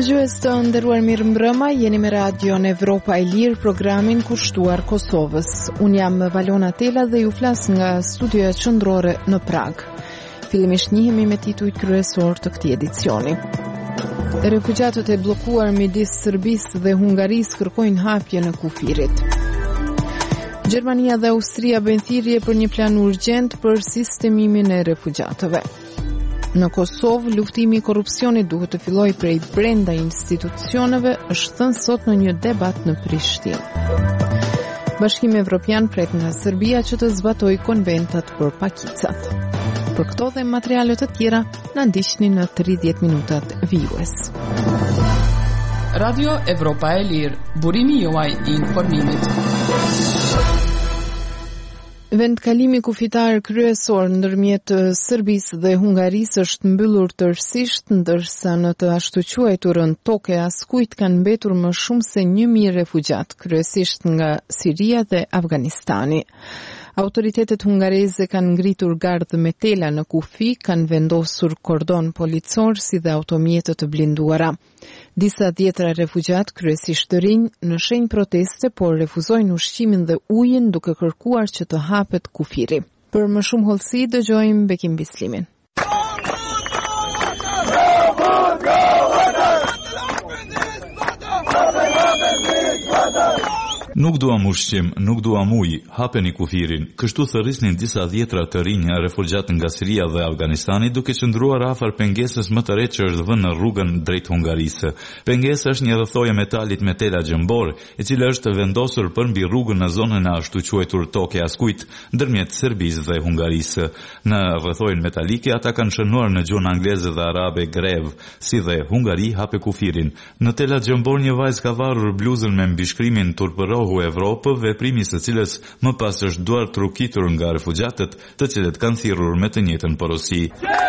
Dëgjues të nderuar, mirëmbrëma, jeni me radion Evropa e Lirë, programin kushtuar Kosovës. Unë jam Valona Tela dhe ju flas nga studioja qendrore në Prag. Fillimisht njihemi me titujt kryesor të këtij edicioni. Refugjatët e bllokuar midis Serbisë dhe Hungarisë kërkojnë hapje në kufirit. Gjermania dhe Austria bëjnë thirrje për një plan urgjent për sistemimin e refugjatëve. Në Kosovë, luftimi i korrupsionit duhet të fillojë prej brenda institucioneve, është thënë sot në një debat në Prishtinë. Bashkimi Evropian pret nga Serbia që të zbatojë konventat për pakicat. Për këto dhe materiale të tjera, na ndiqni në 30 minutat vijues. Radio Evropa e Lirë, burimi juaj i informimit. Vendkalimi kufitar kryesor ndërmjet Serbisë dhe Hungarisë është mbyllur tërësisht, ndërsa në të ashtu quajturën toke askujt kanë mbetur më shumë se 1000 refugjat, kryesisht nga Siria dhe Afganistani. Autoritetet hungareze kanë ngritur gardë me tela në kufi, kanë vendosur kordon policor si dhe automjete të blinduara. Disa dhjetra refugjat, kryesisht të rinj, në shenjë proteste, por refuzojnë ushqimin dhe ujin duke kërkuar që të hapet kufiri. Për më shumë hollësi dëgjojmë Bekim Bislimin. Nuk duam ushqim, nuk duam ujë, hapeni kufirin. Kështu thërrisnin disa dhjetra të rinj refugjat nga Siria dhe Afganistani, duke qëndruar afër pengesës më të re që është vënë në rrugën drejt Hungarisë. Pengesa është një rrethojë metalit me tela gjëmbor, e cila është vendosur për mbi rrugën në zonën e ashtu quajtur toke askujt, ndërmjet Serbisë dhe Hungarisë. Në rrethojën metalike ata kanë shënuar në gjuhën angleze dhe arabe grev, si dhe Hungari hape kufirin. Në tela gjëmbor një vajzë ka varur bluzën me mbishkrimin turpëro Evropë, veprimi së cilës më pas është duar trukitur nga refugjatët, të cilët kanë thirrur me të njëjtën porosi.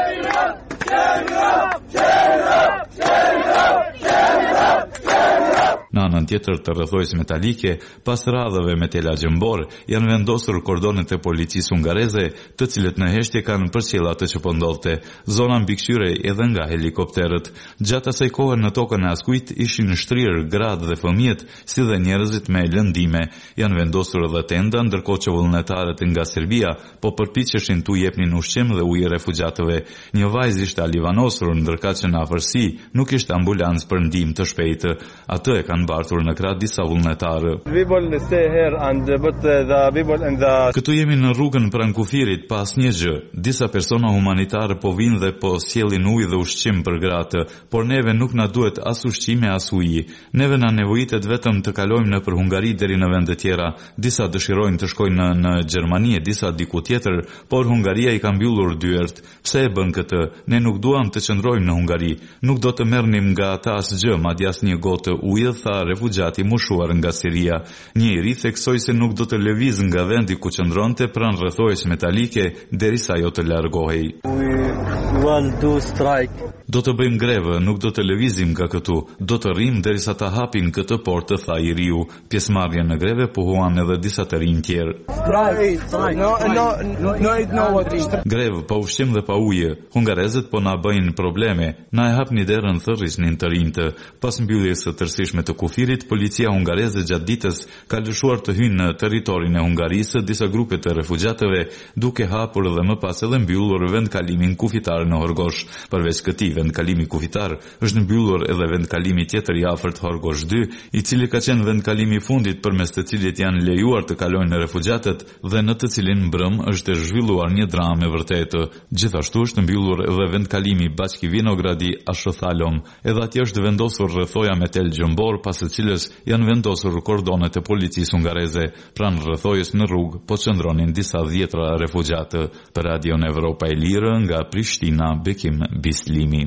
Në anën tjetër të rrethojës metalike, pas radhave me tela gjëmbor, janë vendosur kordonet e policisë hungareze, të cilët në heshtje kanë përcjell atë që po ndodhte. Zona mbikëqyre edhe nga helikopterët. Gjatë asaj kohe në tokën e askujt ishin shtrirë gratë dhe fëmijët, si dhe njerëzit me lëndime. Janë vendosur edhe tenda, ndërkohë që vullnetarët nga Serbia po përpiqeshin t'u jepnin ushqim dhe ujë refugjatëve. Një vajzë ishte alivanosur, ndërkaq që në afërsi nuk ishte ambulancë për ndihmë të shpejtë. Atë e kanë mbartur në krah disa vullnetarë. Këtu jemi në rrugën pranë kufirit pa asnjë gjë. Disa persona humanitarë po vinë dhe po sjellin ujë dhe ushqim për gratë, por neve nuk na duhet as ushqim as ujë. Neve na nevojitet vetëm të kalojmë nëpër Hungari deri në vende tjera. Disa dëshirojnë të shkojnë në Gjermani, disa diku tjetër, por Hungaria i ka mbyllur dyert. Pse e bën këtë? Ne nuk duam të qëndrojmë në Hungari. Nuk do të merrnim nga ata asgjë, madje asnjë gotë ujë, tha refugjati mushuar nga Siria. Njëri theksoi se nuk do të lëviz nga vendi ku qëndronte pranë rrethojës metalike derisa ajo të largohej. Do të bëjmë grevë, nuk do të lëvizim nga këtu. Do të rrim derisa ta hapin këtë portë, tha i riu. Pjesëmarrjen në greve pohuan edhe disa të rinj tjerë. Grevë pa ushqim dhe pa ujë. Hungarezët po na bëjnë probleme. Na e hapni derën, thërrisnin të rinjtë. Pas mbylljes së tërësishme të kufirit, policia hungareze gjatë ditës ka lëshuar të hyjnë në territorin e Hungarisë disa grupe të refugjatëve, duke hapur dhe më pas edhe mbyllur vendkalimin kufitar në Horgosh. Përveç këtij vendkalimi kufitar, është mbyllur edhe vendkalimi tjetër i afërt Horgosh 2, i cili ka qenë vendkalimi i fundit përmes të cilit janë lejuar të kalojnë refugjatët dhe në të cilin mbrëm është zhvilluar një dramë e vërtetë. Gjithashtu është mbyllur edhe vendkalimi Bashki Vinogradi Ashothalom, edhe atje është vendosur rrethoja me tel gjëmbor, pas së cilës janë vendosur kordonet e policisë hungareze. Pranë rrethojës në rrugë po qëndronin disa dhjetra refugjatë. Për Radion Evropa e Lirë nga Prishtina, Bekim Bislimi.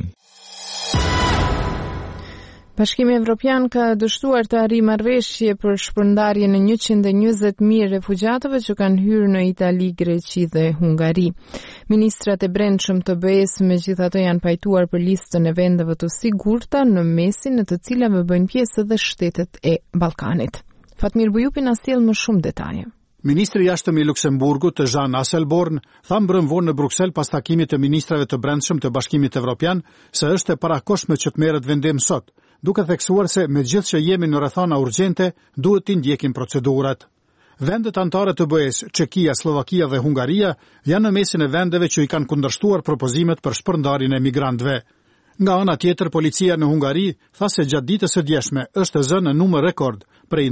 Bashkimi Evropian ka dështuar të arrijë marrëveshje për shpërndarjen e 120.000 refugjatëve që kanë hyrë në Itali, Greqi dhe Hungari. Ministrat e brendshëm të BE-s megjithatë janë pajtuar për listën e vendeve të sigurta në mesin në të cilave bëjnë pjesë edhe shtetet e Ballkanit. Fatmir Bujupi na sjell më shumë detaje. Ministri i jashtëm i Luksemburgut, Jean Asselborn, tha mbrëm vonë në Bruksel pas takimit të ministrave të brendshëm të Bashkimit Evropian se është e parakoshme që të merret vendim sot. duke theksuar se megjithë që jemi në rrethana urgjente, duhet t'i ndjekim procedurat. Vendet anëtare të BE-s, Çekia, Slovakia dhe Hungaria, janë në mesin e vendeve që i kanë kundërshtuar propozimet për shpërndarjen e migrantëve. Nga ana tjetër, policia në Hungari tha se gjatë ditës së djeshme është zënë në numër rekord prej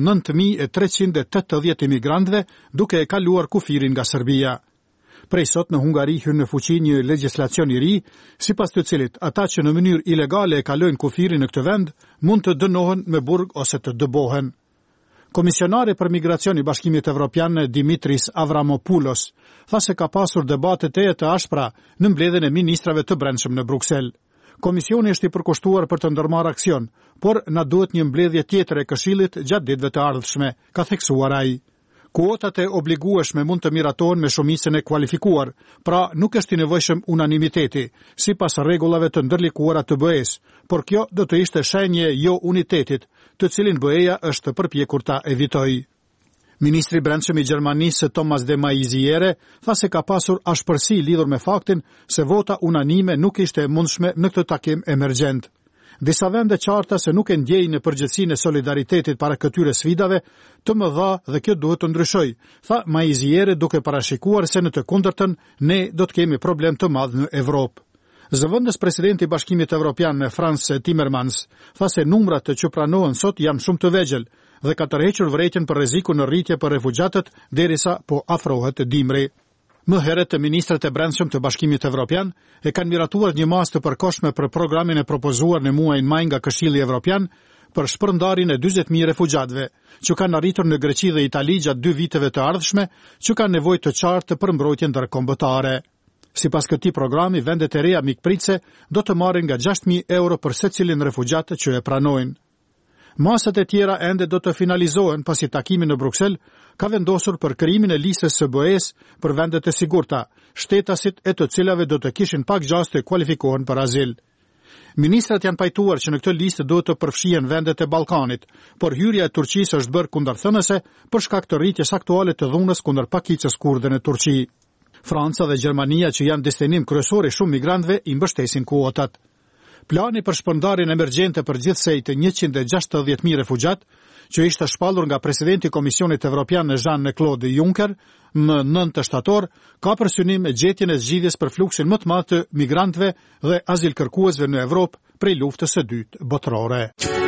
9.380 imigrantëve, duke e kaluar kufirin nga Serbia. Prej sot në Hungari hyn në fuqi një legjislacion i ri, sipas të cilit ata që në mënyrë ilegale e kalojnë kufirin në këtë vend mund të dënohen me burg ose të dëbohen. Komisionari për migracion i Bashkimit Evropian Dimitris Avramopoulos tha se ka pasur debate të ashpra në mbledhjen e ministrave të brendshëm në Bruksel. Komisioni është i përkushtuar për të ndërmarrë aksion, por na duhet një mbledhje tjetër e Këshillit gjatë ditëve të ardhshme, ka theksuar ai. Kuotat e obligueshme mund të miratohen me shumicën e kualifikuar, pra nuk është i nevojshëm unanimiteti, sipas rregullave të ndërlikuara të BE-s, por kjo do të ishte shenjë jo unitetit, të cilin BE-ja është përpjekur ta evitojë. Ministri i Brendshëm i Gjermanisë Thomas de Maizière tha se ka pasur ashpërsi lidhur me faktin se vota unanime nuk ishte e mundshme në këtë takim emergjent. Disa vende qarta se nuk e ndjejnë në përgjithësinë e solidaritetit para këtyre sfidave të mëdha dhe kjo duhet të ndryshojë, tha Maizière duke parashikuar se në të kundërtën ne do të kemi problem të madh në Evropë. Zëvendës presidenti i Bashkimit Evropian Frans Timmermans tha se numrat që pranohen sot janë shumë të vegjël dhe ka tërhequr vërejtjen për rrezikun në rritje për refugjatët derisa po afrohet dimri. Më herët ministrat e brendshëm të Bashkimit Evropian e kanë miratuar një masë të përkohshme për programin e propozuar në muajin maj nga Këshilli Evropian për shpërndarjen e 40.000 refugjatëve, që kanë arritur në Greqi dhe Itali gjatë 2 viteve të ardhshme, që kanë nevojë të qartë për mbrojtje ndërkombëtare. Sipas këtij programi, vendet e reja mikpritëse do të marrin nga 6.000 euro për secilin refugjat që e pranojnë. Masat e tjera ende do të finalizohen pasi takimi në Bruksel ka vendosur për krijimin e listës së BE-s për vendet e sigurta, shtetasit e të cilave do të kishin pak gjaste të kualifikohen për azil. Ministrat janë pajtuar që në këtë listë duhet të përfshihen vendet e Ballkanit, por hyrja e Turqisë është bërë kundërthënëse për shkak të rritjes aktuale të dhunës kundër pakicës kurde në Turqi. Franca dhe Gjermania, që janë destinim kryesor i shumë migrantëve, i mbështesin kuotat. Plani për shpërndarjen emergjente përgjithsej të 160.000 refugjat, që ishte shpallur nga presidenti i Komisionit Evropian Jean-Claude Juncker në 9 shtator, ka për synim gjetjen e zgjidhjes për fluksin më të madh të migrantëve dhe azilkërkuesve në Evropë prej luftës së dytë botërore.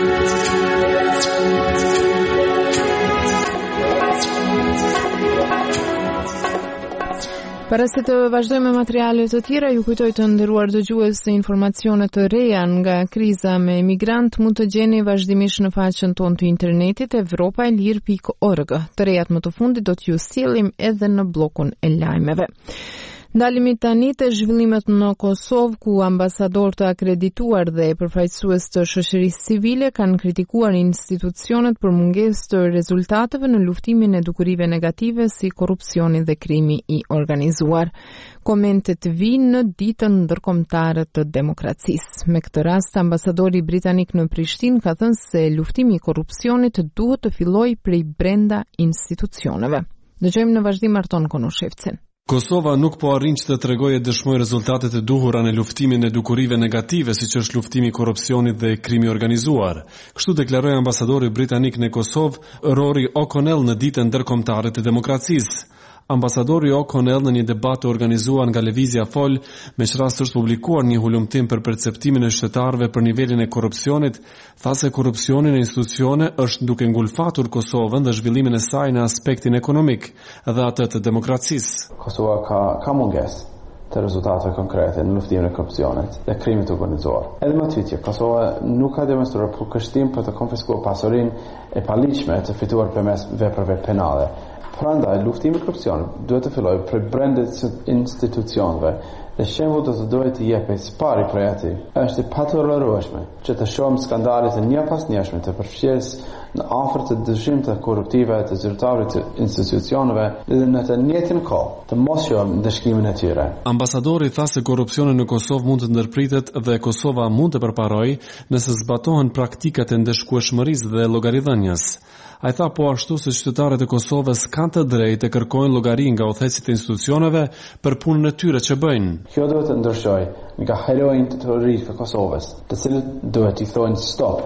Para se të vazhdojmë me materialet të tjera, ju kujtoj të nderuar dëgjues se informacione të reja nga kriza me migrant mund të gjeni vazhdimisht në faqen tonë të internetit evropailir.org. Të rejat më të fundit do t'ju sjellim edhe në bllokun e lajmeve. Ndalemi tani te zhvillimet në Kosovë, ku ambasador të akredituar dhe përfaqësues të shoqërisë civile kanë kritikuar institucionet për mungesë të rezultateve në luftimin e dukurive negative si korrupsioni dhe krimi i organizuar. Komentet vinë në ditën ndërkombëtare të demokracisë. Me këtë rast, ambasadori britanik në Prishtinë ka thënë se luftimi i korrupsionit duhet të fillojë prej brenda institucioneve. Dëgjojmë në vazhdim Arton Konushevcin. Kosova nuk po arrin që të tregojë dëshmoj rezultatet e duhura në luftimin e dukurive negative, siç është luftimi i korrupsionit dhe krimi organizuar. Kështu deklaroi ambasadori britanik në Kosovë, Rory O'Connell, në ditën ndërkombëtare të demokracisë. Ambasadori O'Connell në një debat të organizuar nga Lëvizja Fol, me që rast është publikuar një hulumtim për perceptimin e shtetërorëve për nivelin e korrupsionit, tha se korrupsioni në institucione është duke ngulfatur Kosovën dhe zhvillimin e saj në aspektin ekonomik dhe atë të demokracisë. Kosova ka mungesë të rezultate konkrete në luftimin e korrupsionit dhe krimit organizuar. Edhe më të vjetër, Kosova nuk ka demonstruar përkushtim për të konfiskuar pasurinë e paligjshme të fituar përmes veprave penale. Prandaj, luftimi i korrupsionit duhet të fillojë prej brenda institucioneve dhe shembulli do të duhet të jepet së pari prej atij. Është e patolerueshme që të shohim skandale të njëpasnjëshme të përfshirjes në afër të dëshimeve korruptive të zyrtarëve të institucioneve dhe në të njëjtin kohë të mos shohim ndëshkimin e tyre. Ambasadori tha se korrupsioni në Kosovë mund të ndërpritet dhe Kosova mund të përparojë nëse zbatohen praktikat e ndeshkueshmërisë dhe llogaridhënies. Ai tha po ashtu se qytetarët e Kosovës kanë të drejtë të kërkojnë llogari nga udhëheqësit e institucioneve për punën e tyre që bëjnë. Kjo duhet të ndryshojë nga heroinët të ri të Kosovës, të cilët duhet i thonë stop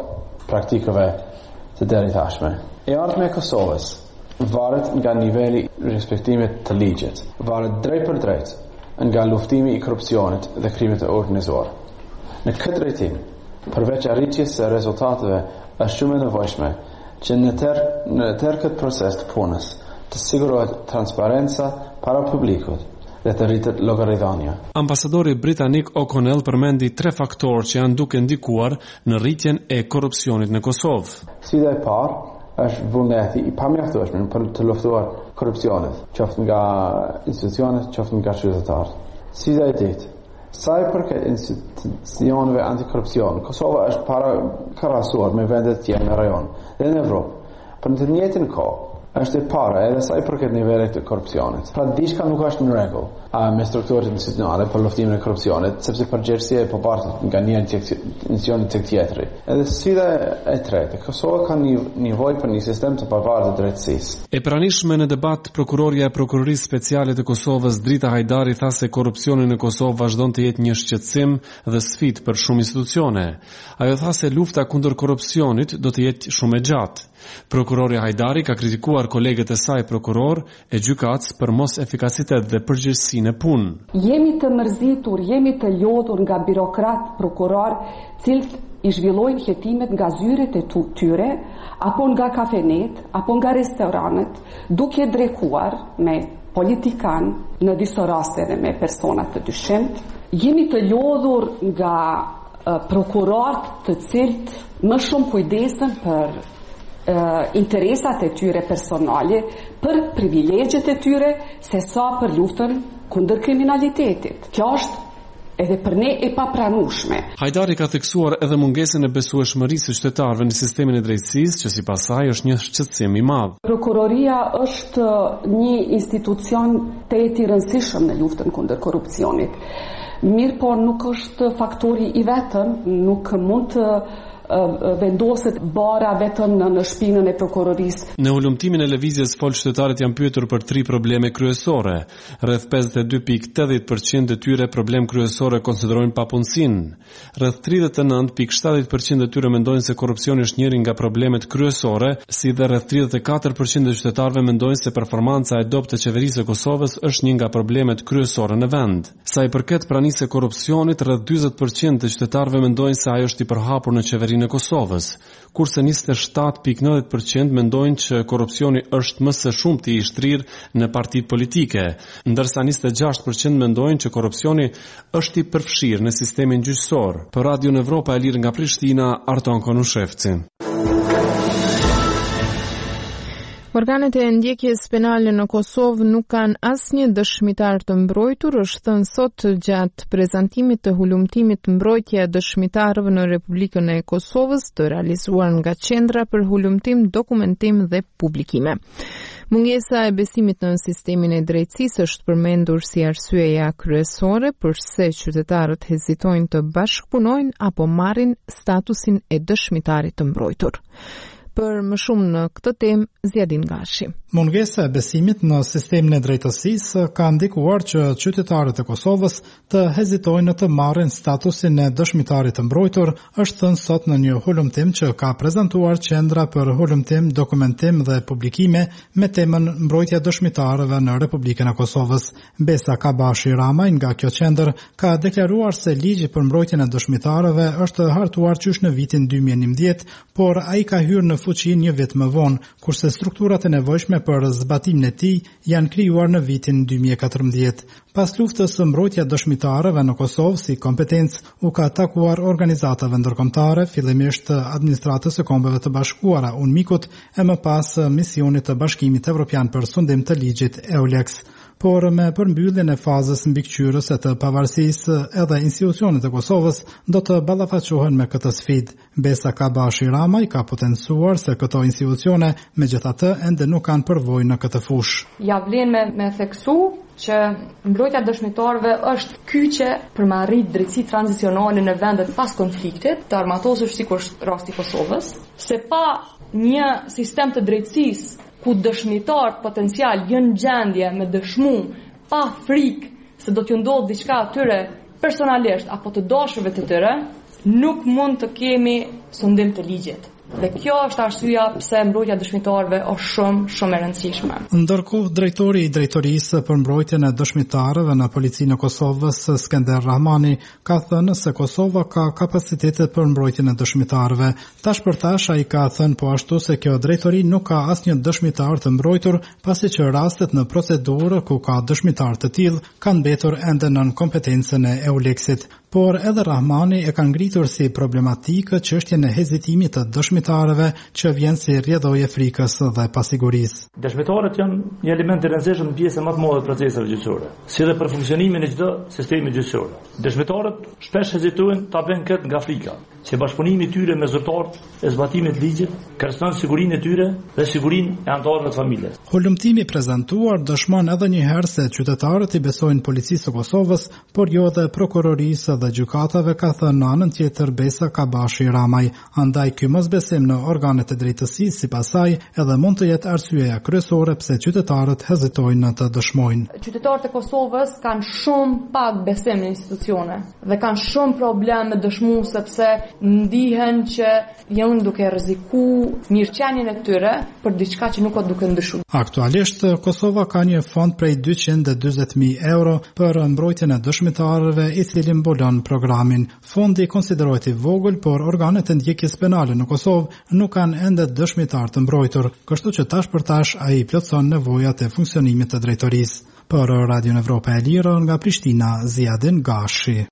praktikave të deritashme. E ardhmja e Kosovës varet nga niveli respektimit të ligjit, varet drejt për drejt nga luftimi i korrupsionit dhe krimit të organizuar. Në këtë drejtim, përveç arritjes së rezultateve, është shumë e nevojshme që në tërë këtë proces të punës të sigurohet transparenca para publikut dhe të rritet llogaridhania. Ambasadori britanik O'Connell përmendi 3 faktorë që janë duke ndikuar në rritjen e korrupsionit në Kosovë. Sfida e parë është vullneti i pamjaftueshëm për të luftuar korrupsionin, qoftë nga institucionet, qoftë nga qytetarët. Sfida e dytë, sa i përket institucioneve antikorrupsion, Kosova është para krahasuar me vendet tjera në rajon dhe në Evropë. Për në të njëjtin kohë, është e para edhe sa i përket nivelit të korrupsionit. Pra diçka nuk është në rregull me strukturat institucionale për luftimin e korrupsionit, sepse përgjegjësia e përpartet nga një institucion tek tjetri. Edhe sfida e tretë, Kosova ka nevojë për një sistem të pavarur të drejtësisë. E pranishme në debat, prokuroria e Prokurorisë Speciale të Kosovës, Drita Hajdari, tha se korrupsioni në Kosovë vazhdon të jetë një shqetësim dhe sfidë për shumë institucione. Ajo tha se lufta kundër korrupsionit do të jetë shumë e gjatë. Prokuroria Hajdari ka kritikuar kolegët e saj prokuror e gjykatës për mos efikasitet dhe përgjegjësinë e punë. Jemi të mërzitur, jemi të lodhur nga birokrat prokuror, cilët i zhvillojnë jetimet nga zyret e tyre, apo nga kafenet, apo nga restoranet, duke drekuar me politikan, në disa raste dhe me personat të dyshimt. Jemi të lodhur nga prokurorët të cilët më shumë kujdesen për interesat e tyre personale, për privilegjet e tyre, se sa për luftën kundër kriminalitetit. Kjo është edhe për ne e papranueshme. Hajdari ka theksuar edhe mungesën e besueshmërisë së qytetarëve në sistemin e drejtësisë, që sipas saj është një shqetësim i madh. Prokuroria është një institucion të i rëndësishëm në luftën kundër korrupsionit. Mirë, por nuk është faktori i vetëm, nuk mund të vendoset bara vetëm në shpinën e prokurorisë. Në ulëmtimin e lëvizjes fol qytetarët janë pyetur për 3 probleme kryesore. Rreth 52.80% e tyre problem kryesore konsiderojnë papunësinë. Rreth 39.70% e tyre mendojnë se korrupsioni është njëri nga problemet kryesore, si dhe rreth 34% e qytetarëve mendojnë se performanca e dobët e qeverisë së Kosovës është një nga problemet kryesore në vend. Sa i përket pranisë së korrupsionit, rreth 40% e qytetarëve mendojnë se ajo është i përhapur në qeverinë e Kosovës, kurse 27.90% mendojnë që korrupsioni është më së shumti i shtrirë në partitë politike, ndërsa 26% mendojnë që korrupsioni është i përfshirë në sistemin gjyqësor. Për Radio Evropa e Lirë nga Prishtina, Arton Konushevci. Organet e ndjekjes penale në Kosovë nuk kanë asnjë dëshmitar të mbrojtur, është thënë sot gjatë prezantimit të hulumtimit mbrojtja e dëshmitarëve në Republikën e Kosovës, të realizuar nga Qendra për Hulumtim, Dokumentim dhe Publikime. Mungesa e besimit në sistemin e drejtësisë është përmendur si arsyeja kryesore përse qytetarët hezitojnë të bashkëpunojnë apo marrin statusin e dëshmitarit të mbrojtur. Për më shumë në këtë temë, Zjadin Gashi. Mungesa e besimit në sistemin e drejtësisë ka ndikuar që qytetarët e Kosovës të hezitojnë të marrin statusin e dëshmitarit të mbrojtur, është thënë sot në një hulumtim që ka prezantuar Qendra për Hulumtim, Dokumentim dhe Publikime me temën Mbrojtja e dëshmitarëve në Republikën e Kosovës. Besa Kabashi Ramaj nga kjo qendër ka deklaruar se ligji për mbrojtjen e dëshmitarëve është hartuar qysh në vitin 2011, por ai ka hyrë në fuqi një vit më vonë, kurse strukturat e nevojshme për zbatimin e tij janë krijuar në vitin 2014. Pas luftës së mbrojtja dëshmitarëve në Kosovë si kompetencë u ka takuar organizatave ndërkombëtare, fillimisht administratës së Kombeve të Bashkuara UNMIK-ut e më pas misionit të Bashkimit Evropian për sundim të ligjit EULEX. Por me përmbylljen e fazës mbikëqyrëse të pavarësisë, edhe institucionet e Kosovës do të ballafaqohen me këtë sfidë. Besa Kabashi Ramaj ka potencuar se këto institucione megjithatë ende nuk kanë përvojë në këtë fushë. Ja vlen me theksu që mbrojtja dëshmitarëve është kyçe për me arrit drejtësi tranzicionale në vendet pas konfliktit, të armatosur sikur është rasti i Kosovës, se pa një sistem të drejtësisë ku dëshmitarët potencial janë gjendje me dëshmu pa frikë se do t'ju ndodhë diçka atyre personalisht apo të dashurve të tyre, nuk mund të kemi sundim të ligjit. Dhe kjo është arsyeja pse mbrojtja e dëshmitarëve është shumë e rëndësishme. Ndërkohë, drejtori i drejtorisë për mbrojtjen e dëshmitarëve në policinë e Kosovës, Skender Rahmani, ka thënë se Kosova ka kapacitete për mbrojtjen e dëshmitarëve. Tash për tash ai ka thënë po ashtu se kjo drejtori nuk ka asnjë dëshmitar të mbrojtur, pasi që rastet në procedurë ku ka dëshmitar të tillë kanë mbetur ende nën kompetencën e EULEX-it. Por edhe Rahmani e ka ngritur si problematikë çështjen e hezitimit të dëshmitarëve që vjen si rrjedhojë frikës dhe pasigurisë. Dëshmitarët janë një element i rëndësishëm në pjesën më të madhe të proceseve gjyqësore, si dhe për funksionimin e çdo sistemi gjyqësor. Dëshmitarët shpesh hezitojnë ta bëjnë këtë nga frika, që bashkëpunimi i tyre me zyrtarët e zbatimit të ligjit kërcënon sigurinë e tyre dhe sigurinë e anëtarëve të familjes. Hulumtimi prezantuar dëshmon edhe një herë se qytetarët i besojnë policisë së Kosovës, por jo dhe prokurorisë dhe gjykatave, ka thënë në anën tjetër Besa Kabashi Ramaj. Andaj ky mosbesim në organet e drejtësisë sipas saj edhe mund të jetë arsyeja kryesore pse qytetarët hezitojnë të dëshmojnë. Qytetarët e Kosovës kanë shumë pak besim në institucione dhe kanë shumë problem me dëshmu sepse ndihen që janë duke rreziku mirëqenien e tyre për diçka që nuk ka duke ndryshuar. Aktualisht Kosova ka një fond prej 240.000 euro për mbrojtjen e dëshmitarëve, i cili mbulon programin. Fondi konsiderohet i vogël, por organet e ndjekjes penale në Kosovë nuk kanë ende dëshmitar të mbrojtur, kështu që tash për tash ai plotson nevojat e funksionimit të drejtorisë. Për Radio Evropa e Lirë nga Prishtina, Ziadin Gashi.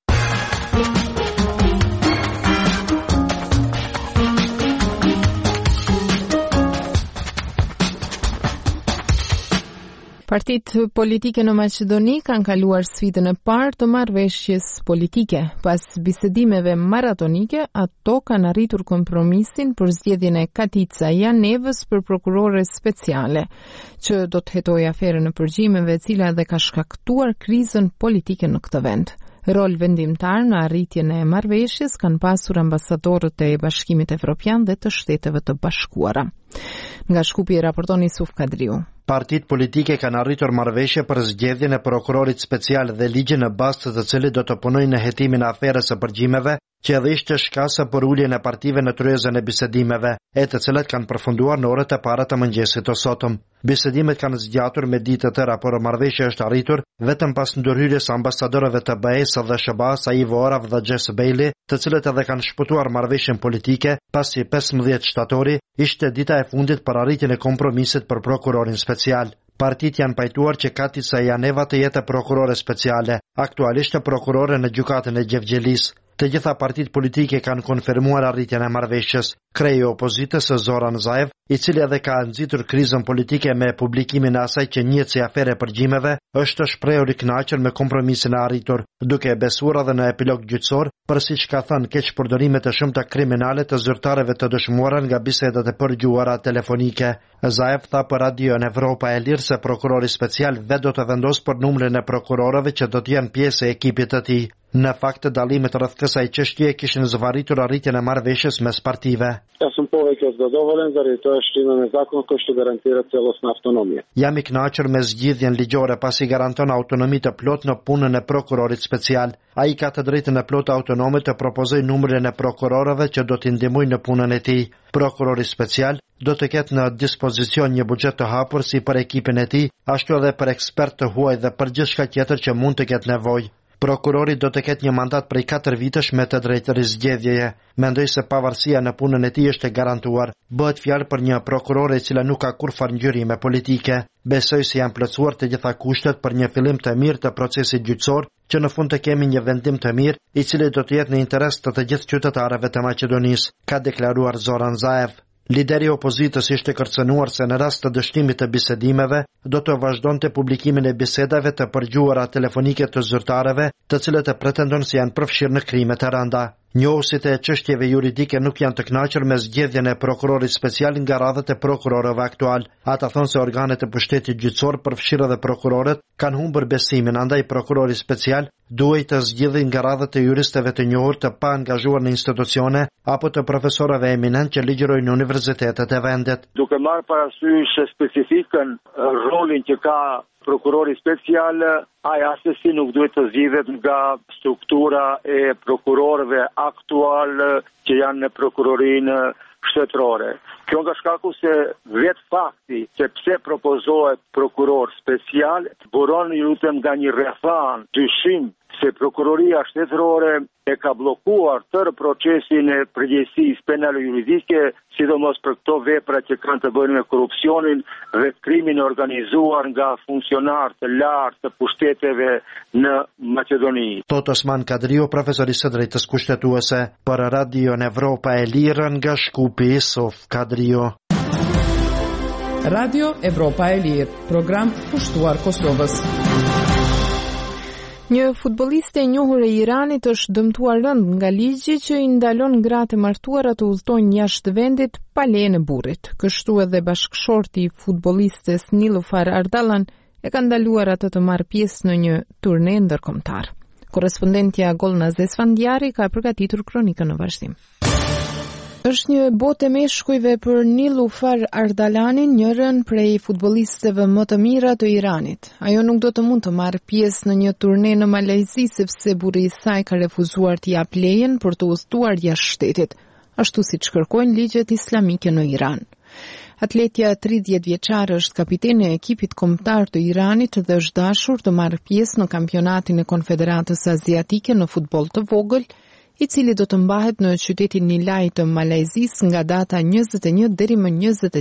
Partitë politike në Maqedoni kanë kaluar sfidën e parë të marrëveshjes politike. Pas bisedimeve maratonike, ato kanë arritur kompromisin për zgjedhjen e Katica Janevës për prokurore speciale, që do të hetojë aferën në përgjimeve e cila dhe ka shkaktuar krizën politike në këtë vend. Rol vendimtar në arritjen e marrëveshjes kanë pasur ambasadorët e Bashkimit Evropian dhe të Shteteve të Bashkuara. Nga Shkupi raporton Isuf Kadriu. Partitë politike kanë arritur marrëveshje për zgjedhjen e prokurorit special dhe ligjin në bazë të cilit do të punojnë në hetimin e aferës së përgjimeve, që edhe ishte shkasa për uljen e partive në tryezën e bisedimeve, e të cilat kanë përfunduar në orët e para të mëngjesit të sotëm. Bisedimet kanë zgjatur me ditë të tëra, por marrëveshja është arritur vetëm pas ndërhyrjes së ambasadorëve të BE-s dhe SHBA-s, Ivo Orav dhe Jess Bailey, të cilët edhe kanë shpëtuar marrëveshjen politike, pasi 15 shtatori ishte dita e fundit për arritjen e kompromisit për prokurorin special. Partitë janë pajtuar që Katica Janeva të jetë prokurore speciale, aktualisht prokurore në gjykatën e Gjevgjelis. Të gjitha partitë politike kanë konfirmuar arritjen e marrëveshjes. Kreji i opozitës Zoran Zaev, i cili edhe ka nxitur krizën politike me publikimin e asaj që njihet si afere përgjimeve, është shprehur i kënaqur me kompromisin e arritur, duke besuar edhe në epilog gjyqësor për siç ka thënë keq përdorimet e shumta kriminale të zyrtarëve të dëshmuara nga bisedat e përgjuara telefonike. Zaev tha për Radio Evropa e Lirë se prokurori special vetë do të vendosë për numrin e prokurorëve që do të jenë pjesë e ekipit të tij. Në fakt të dallimet rreth kësaj çështje kishin zvarritur arritjen e marrëveshjes mes partive. Ja sam povek zadovoljan, zari to është në zakon koji što garantira celostna autonomia. Jam i kënaqur me zgjidhjen ligjore pasi garanton autonomi të plotë në punën e prokurorit special. Ai ka të drejtën e plotë autonome të propozojë numrin e prokurorëve që do t'i ndihmojnë në punën e tij. Prokurori special do të ketë në dispozicion një buxhet të hapur si për ekipin e tij, ashtu edhe për ekspert të huaj dhe për gjithçka tjetër që mund të ketë nevojë. Prokurori do të ketë një mandat prej 4 vitesh me të drejtë rizgjedhjeje. Mendoj se pavarësia në punën e tij është e garantuar. Bëhet fjalë për një prokurore e cila nuk ka kurrë ngjyrime politike. Besoj se janë plotësuar të gjitha kushtet për një fillim të mirë të procesit gjyqësor, që në fund të kemi një vendim të mirë, i cili do të jetë në interes të gjithë qytetarëve të Maqedonisë, ka deklaruar Zoran Zaev. Lideri i opozitës ishte kërcënuar se në rast të dështimit të bisedimeve do të vazhdonte publikimin e bisedave të përgjuara telefonike të zyrtarëve, të cilët e pretendon se janë përfshirë në krime të rënda. Njohësit e çështjeve juridike nuk janë të kënaqur me zgjedhjen e prokurorit special nga radhët e prokurorëve aktual. Ata thonë se organet e pushtetit gjyqësor, përfshirë edhe prokurorët, kanë humbur besimin, andaj prokurori special duhet të zgjidhej nga radhët e juristëve të njohur të pa angazhuar në institucione apo të profesorëve eminent që ligjërojnë në universitetet e vendit. Duke marrë parasysh specifikën rolin që ka prokurori special, ai asesi nuk duhet të zgjidhet nga struktura e prokurorëve aktual që janë në prokurorinë shtetërore. Kjo nga shkaku se vetë fakti që pse propozohet prokuror special buron nga një rrethan dyshim se prokuroria shtetërore e ka blokuar tërë procesin e përgjegjësisë penale juridike, sidomos për këto vepra që kanë të bëjnë me korrupsionin dhe krimin organizuar nga funksionarë të lartë të pushteteve në Maqedoni. Tot Osman Kadriu, profesor i së drejtës kushtetuese, për Radio Evropa e Lirë nga Shkupi, Sof Kadriu. Radio Evropa e Lirë, program pushtuar Kosovës. Një futbolliste e njohur e Iranit është dëmtuar rënd nga ligji që i ndalon gratë e martuara të udhtojnë jashtë vendit pa lejen e burrit. Kështu edhe bashkëshorti i futbollistes Nilufar Ardalan e ka ndaluar atë të marrë pjesë në një turne ndërkombëtar. Korrespondentja Golnaz Esfandiari ka përgatitur kronikën në vazhdim. Është një botë e meshkujve për Nilufar Ardalanin, njërën prej futbollistëve më të mira të Iranit. Ajo nuk do të mund të marrë pjesë në një turne në Malajzi sepse burri i saj ka refuzuar t'i jap lejen për të udhëtuar jashtë shtetit, ashtu siç kërkojnë ligjet islamike në Iran. Atletja 30 vjeçare është kapiteni e ekipit kombëtar të Iranit dhe është dashur të marrë pjesë në kampionatin e Konfederatës Aziatike në futboll të vogël, i cili do të mbahet në qytetin Nilaj të Malajzis nga data 21 deri më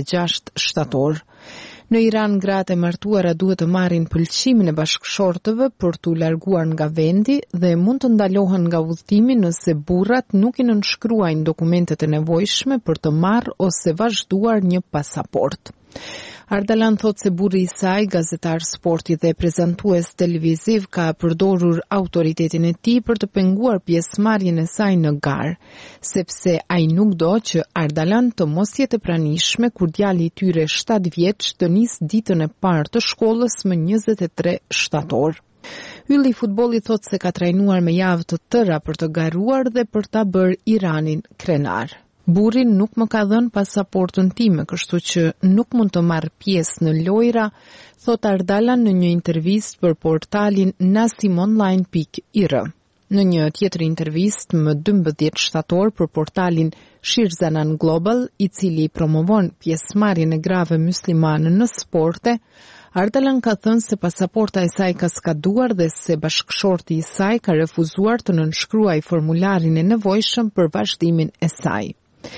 26 shtator. Në Iran, gratë e martuara duhet të marrin pëlqimin e bashkëshortëve për t'u larguar nga vendi dhe mund të ndalohen nga udhëtimi nëse burrat nuk i nënshkruajnë dokumentet e nevojshme për të marrë ose vazhduar një pasaport. Ardalan thot se burri i saj, gazetar sporti dhe prezantues televiziv, ka përdorur autoritetin e tij për të penguar pjesëmarrjen e saj në garë, sepse ai nuk do që Ardalan të mos jetë pranishme kur djali i tyre 7 vjeç të nis ditën e parë të shkollës më 23 shtator. Ylli i futbollit thot se ka trajnuar me javë të tëra për të garuar dhe për ta bërë Iranin krenar. Burri nuk më ka dhënë pasaportën time, kështu që nuk mund të marr pjesë në lojra, thot Ardalan në një intervistë për portalin nasimonline.ir. Në një tjetër intervistë më 12 shtator për portalin Shirzanan Global, i cili promovon pjesëmarrjen e grave muslimane në sporte, Ardalan ka thënë se pasaporta e saj ka skaduar dhe se bashkëshorti i saj ka refuzuar të nënshkruajë formularin e nevojshëm për vazhdimin e saj.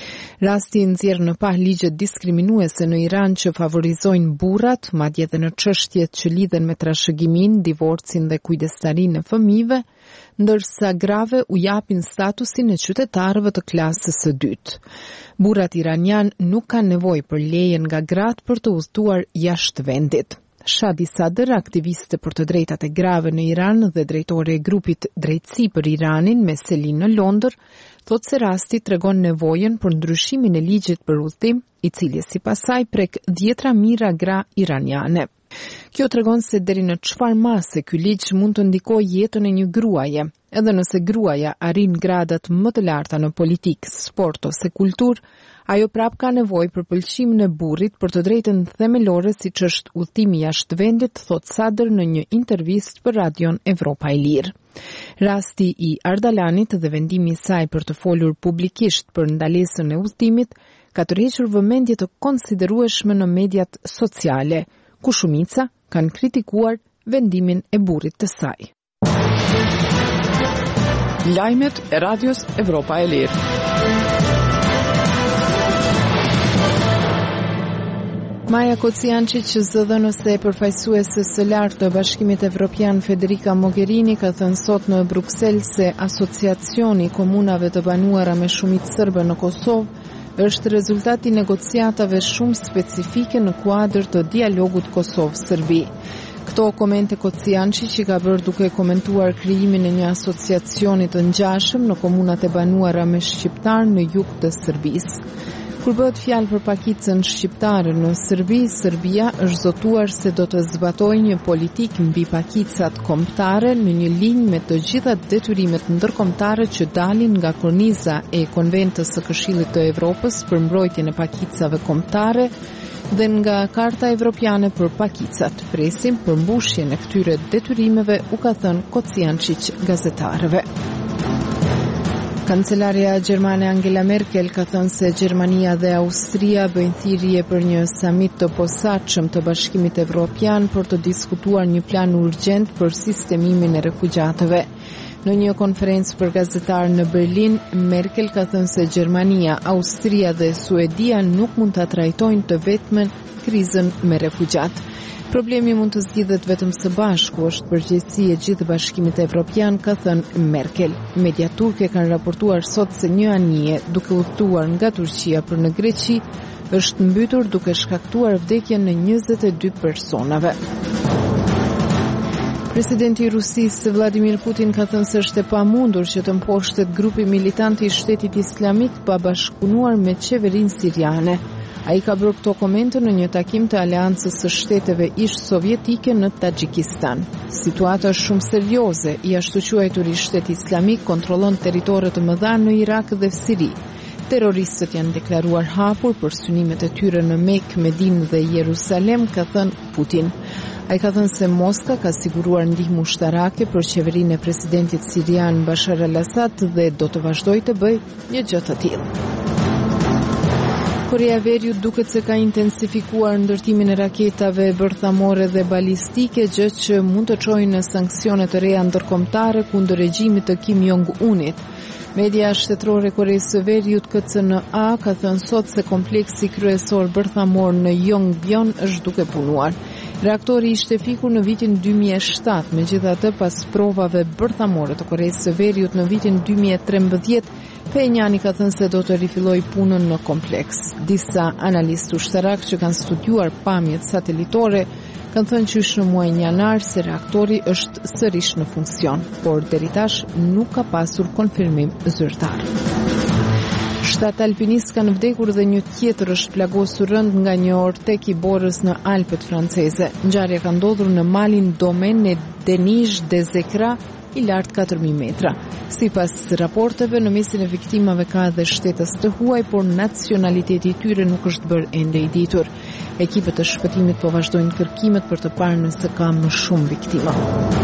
Rasti nxjerr në pah ligje diskriminuese në Iran që favorizojnë burrat, madje edhe në çështjet që lidhen me trashëgimin, divorcin dhe kujdestarinë e fëmijëve, ndërsa grave u japin statusin e qytetarëve të klasës së dytë. Burrat iranian nuk kanë nevojë për lejen nga gratë për të udhëtuar jashtë vendit. Shadi Sadr, aktiviste për të drejtat e grave në Iran dhe drejtore e grupit Drejtësi për Iranin me selin në Londër, thot se rasti tregon nevojën për ndryshimin e ligjit për udhëtim, i cili sipas saj prek 10 mijëra gra iraniane. Kjo tregon se deri në çfarë mase ky ligj mund të ndikojë jetën e një gruaje, edhe nëse gruaja arrin gradat më të larta në politikë, sport ose kulturë, ajo prap ka nevojë për pëlqimin e burrit për të drejtën themelore siç është udhëtimi jashtë vendit, thot Sadr në një intervistë për Radion Evropa e Lirë. Rasti i Ardalanit dhe vendimi i saj për të folur publikisht për ndalesën e udhëtimit ka tërhequr vëmendje të konsiderueshme në mediat sociale, ku shumica kanë kritikuar vendimin e burrit të saj. Lajmet e Radios Evropa e Lirë. Maja Kociančić, zëdhënëse e përfaqësuese së lartë të Bashkimit Evropian Federica Mogherini, ka thënë sot në Bruksel se Asociacioni i Komunave të banuara me shumicë serbe në Kosovë është rezultati i negociatave shumë specifike në kuadër të dialogut Kosovë-Serbi. Këto komente Kociančić i ka bërë duke komentuar krijimin e një asociacioni të ngjashëm në komunat e banuara me shqiptar në jug të Serbisë. Kur bëhet fjalë për pakicën shqiptare në Serbi, Serbia është zotuar se do të zbatojë një politikë mbi pakicat kombëtare në një linjë me të gjitha detyrimet ndërkombëtare që dalin nga korniza e Konventës së Këshillit të Evropës për mbrojtjen e pakicave kombëtare dhe nga Karta Evropiane për pakicat. Presim përmbushjen e këtyre detyrimeve, u ka thënë Kociančić gazetarëve. Kancelaria gjermane Angela Merkel ka thënë se Gjermania dhe Austria bëjnë thirrje për një samit të posaçëm të Bashkimit Evropian për të diskutuar një plan urgjent për sistemimin e refugjatëve. Në një konferencë për gazetarë në Berlin, Merkel ka thënë se Gjermania, Austria dhe Suedia nuk mund ta trajtojnë të vetmen krizën me refugjat. Problemi mund të zgjidhet vetëm së bashku, është përgjegjësi e gjithë Bashkimit Evropian, ka thënë Merkel. Media turke kanë raportuar sot se një anije duke udhëtuar nga Turqia për në Greqi është mbytur duke shkaktuar vdekjen në 22 personave. Presidenti i Rusisë Vladimir Putin ka thënë se është e pamundur që të mposhtet grupi militant i Shtetit Islamik pa bashkëpunuar me qeverinë siriane. Ai ka bërë këto komente në një takim të Aleancës së Shteteve ish-sovjetike në Taxhikistan. Situata është shumë serioze, i ashtu quajturi Shteti Islamik kontrollon territore të mëdha në Irak dhe Siri. Terroristët janë deklaruar hapur për synimet e tyre në Mekë, Medinë dhe Jerusalem, ka thënë Putin. Ai ka thënë se Moska ka siguruar ndihmë ushtarake për qeverinë e presidentit sirian Bashar al-Assad dhe do të vazhdojë të bëjë një gjë të tillë. Korea e Veriut duket se ka intensifikuar ndërtimin e raketave bërthamore dhe balistike, gjë që mund të çojë në sanksione të reja ndërkombëtare kundër regjimit të Kim Jong-unit. Media shtetërore e Koreasë së Veriut KCNA ka thënë sot se kompleksi kryesor bërthamor në Yongbyon është duke punuar. Reaktori ishte fikur në vitin 2007, megjithatë pas provave bërthamore të Koreasë së Veriut në vitin 2013, Pyongyang ka thënë se do të rifillojë punën në kompleks. Disa analistë ushtarak që kanë studiuar pamjet satelitore kanë thënë qysh në muajin janar se reaktori është sërish në funksion, por deri tash nuk ka pasur konfirmim zyrtar. 7 alpinistë kanë vdekur dhe një tjetër është plagosur rënd nga një ortek i borës në Alpet franceze. Ngjarja ka ndodhur në malin Domaine Denige des Écrins, i lartë 4.000 metra. Sipas raporteve, në mesin e viktimave ka edhe shtetës të huaj, por nacionaliteti i tyre nuk është bërë ende i ditur. Ekipet e shpëtimit po vazhdojnë kërkimet për të parë nëse ka më shumë viktima.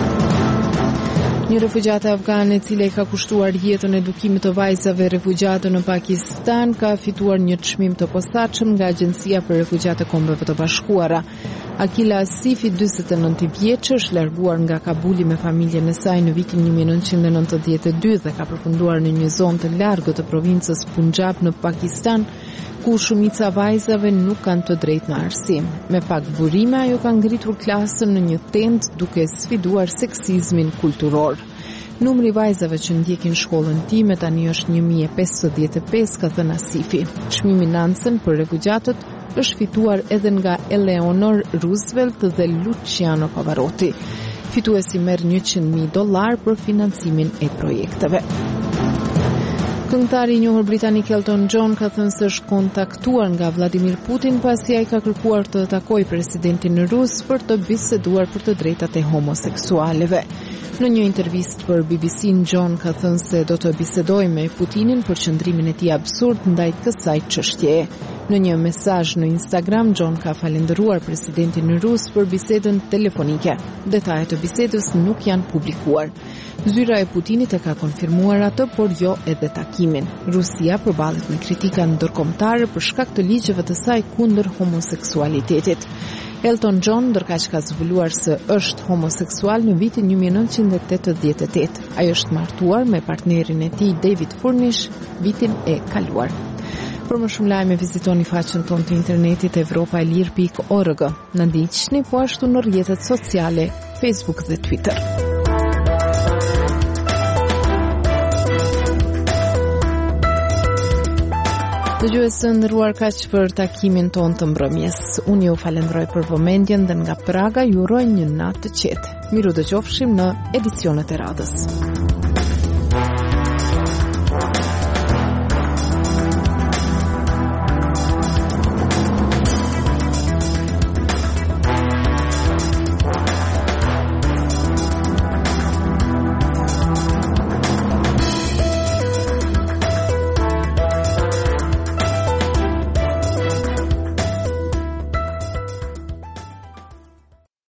Një refugjate afgane, e cila i ka kushtuar jetën edukimit të vajzave refugjate në Pakistan, ka fituar një çmim të posaçëm nga Agjencia për Refugjate e Kombeve të Bashkuara. Akila Asifi, 49 vjeç, është larguar nga Kabuli me familjen e saj në vitin 1992 dhe ka përfunduar në një zonë të largët të provincës Punjab në Pakistan, ku shumica vajzave nuk kanë të drejtë në arsim. Me pak burime, ajo ka ngritur klasën në një tent duke sfiduar seksizmin kulturor. Numri vajzave që ndjekin shkollën time tani është 1055, ka thënë Asifi. Çmimi Nansen për refugjatët është fituar edhe nga Eleanor Roosevelt dhe Luciano Pavarotti. Fituesi merr $100,000 për financimin e projekteve. Këngëtari i njohur britanik Elton John ka thënë se është kontaktuar nga Vladimir Putin pasi ai ka kërkuar të takojë presidentin rus për të biseduar për të drejtat e homoseksualeve. Në një intervistë për BBC-n, John ka thënë se do të bisedojë me Putinin për qëndrimin e tij absurd ndaj kësaj çështjeje. Në një mesazh në Instagram, John ka falendëruar presidentin rus për bisedën telefonike. Detajet e bisedës nuk janë publikuar. Zyra e Putinit e ka konfirmuar atë, por jo edhe takimin. Rusia përballet me kritika ndërkombëtare për shkak të ligjeve të saj kundër homoseksualitetit. Elton John ndërkaq ka zbuluar se është homoseksual në vitin 1988. Ai është martuar me partnerin e tij David Furnish vitin e kaluar. Për më shumë lajme vizitoni faqen tonë të internetit evropaelir.org. Na ndiqni po ashtu në rrjetet sociale, Facebook dhe Twitter. Dëgjues të nderuar, kaq për takimin ton të mbrëmjes. Unë ju falenderoj për vëmendjen dhe nga Praga ju uroj një natë të qetë. Miru dëgjofshim në edicionet e radhës.